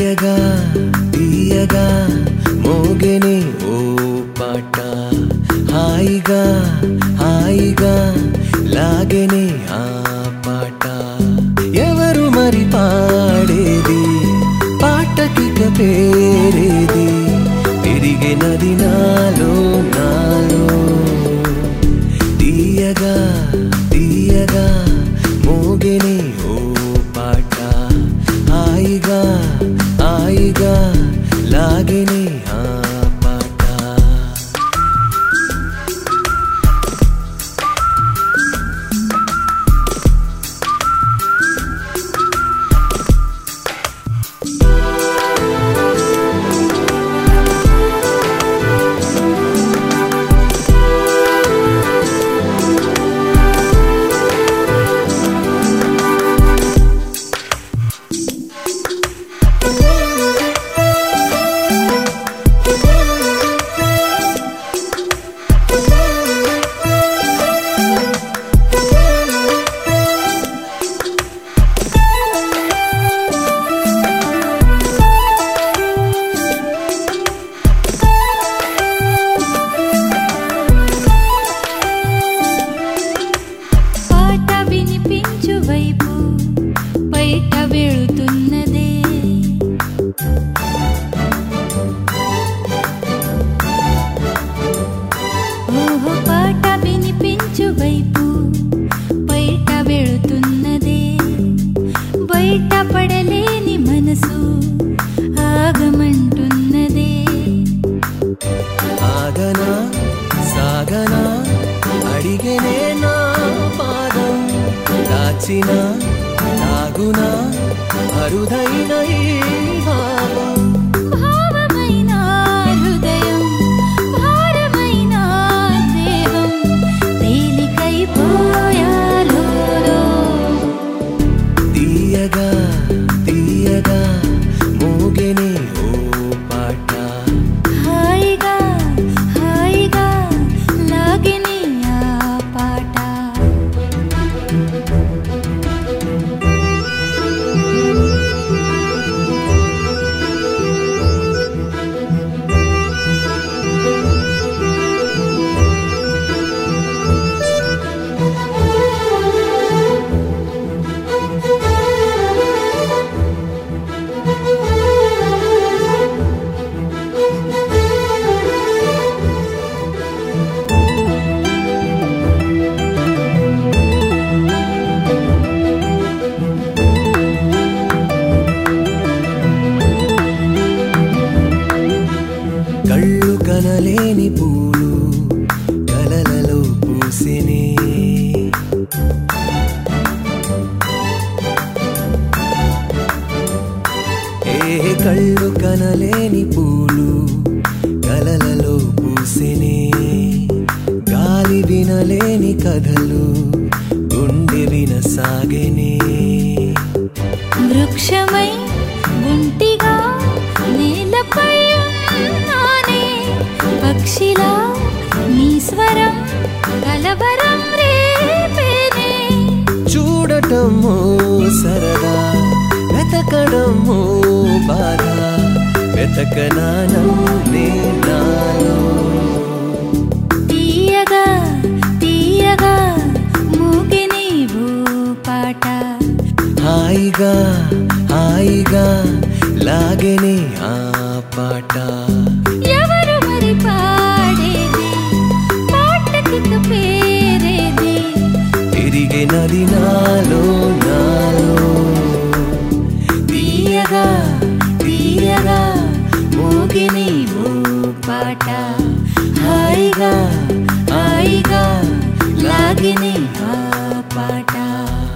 తీయగా తీయగా మోగెనే ఓ పాట హాయిగా హాయిగా లాగెనే ఆ పాట ఎవరు మరి పాడేది పాటకిక పేరేది తిరిగినది నాలో నాలో తీయగా తీయగా మోగెనే ఓ పాట హాయిగా హాయిగా లాగెనే ఆ పాట వైపు బయట వెళుతున్నదే ఓహో పాట వినిపించు వైపు బయట వెళుతున్నదే బయట పడలేని మనసు ఆగమంటున్నదే ఆగనా సాగనా అడిగేనే నా పాదం దాచిన దాగునా అరుదైన ఈ భావం భావమైన హృదయం భారమైన దేహం తేలికైపోయాలో తీయగా తీయగా మోగెనే ఓ పాట హాయిగా హాయిగా లాగెనే ఆ పాట కళ్ళు కనలేని పూలు కలలలో పూసినే ఏ కళ్ళు కనలేని పూలు కలలలో పూసినే గాలి వినలేని కథలు గుండె వినసాగెనే వృక్షమై గుంటిగా నేలపై ఉన్నానే పక్షిలా నీ స్వరం కలవరం రేపేనే చూడటమో సరదా వెతకడమో బాధ వెతకనానం నాలో తీయగా తీయగా మోగెనే ఓ పాట హాయిగా హాయిగా లాగెనే ఆ పాట ఎవరు మరి పాడేది పాటకిక పేరేది తిరిగినది నాలో నాలో తీయగా తీయగా మోగెనే ఓ పాట హాయిగా హాయిగా లాగెనే ఆ పాట